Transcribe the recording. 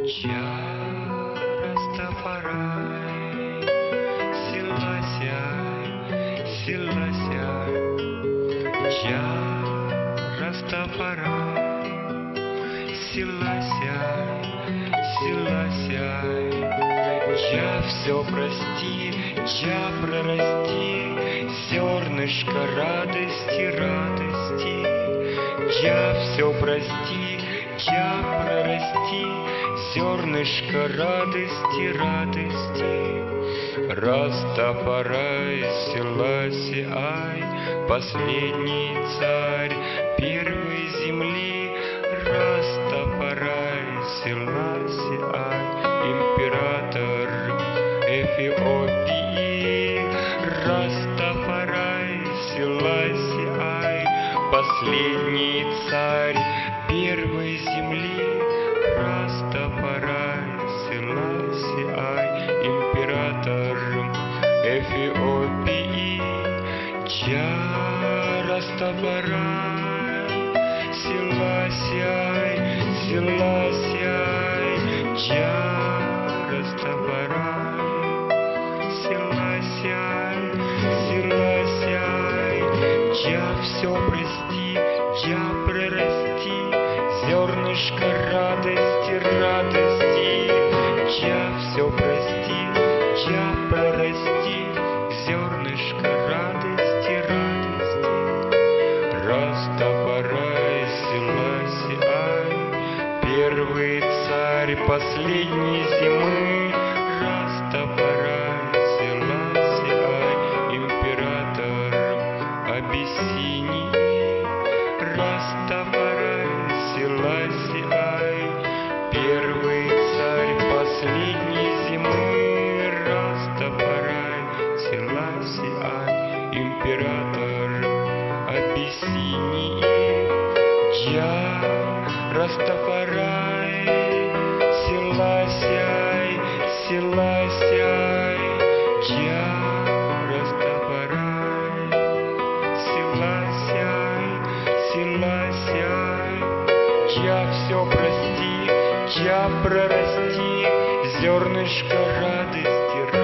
Джа Растафарай, Силасяй, Силасяй, Джа Растафарай, Силасяй, Силасяй. Джа все прости, Джа прорасти, зернышко радости, радости. Джа все прости, Джа прорасти, зернышко радости, радости. Растафарай, Селаси Ай, последний царь первой земли. Растафарай, Селаси Ай, император Эфиопии. Растафарай, Селаси Ай, последний царь первой земли. Растафарай, Селаси Ай, император Эфиопии. Джа Растафарай, Селаси Ай, Селаси Ай, Джа Растафарай, Селаси Ай, Селаси Ай. Джа все прости, Джа прорасти, зернышко радости, радости. Джа все прости, Джа прорасти, зернышко радости, радости. Растафарай, Селаси Ай, первый царь последней зимы. Растафарай, Селаси Ай, император Абиссинии. Растафарай, Селаси Ай, первый царь последней зимы. Растафарай, Селаси Ай, император Абиссинии. Джа Растафарай, Селаси Ай, Селаси Ай. Джа Растафарай, Селаси Ай, Селаси Ай. Джа все прости, Джа прорасти, зернышко радости,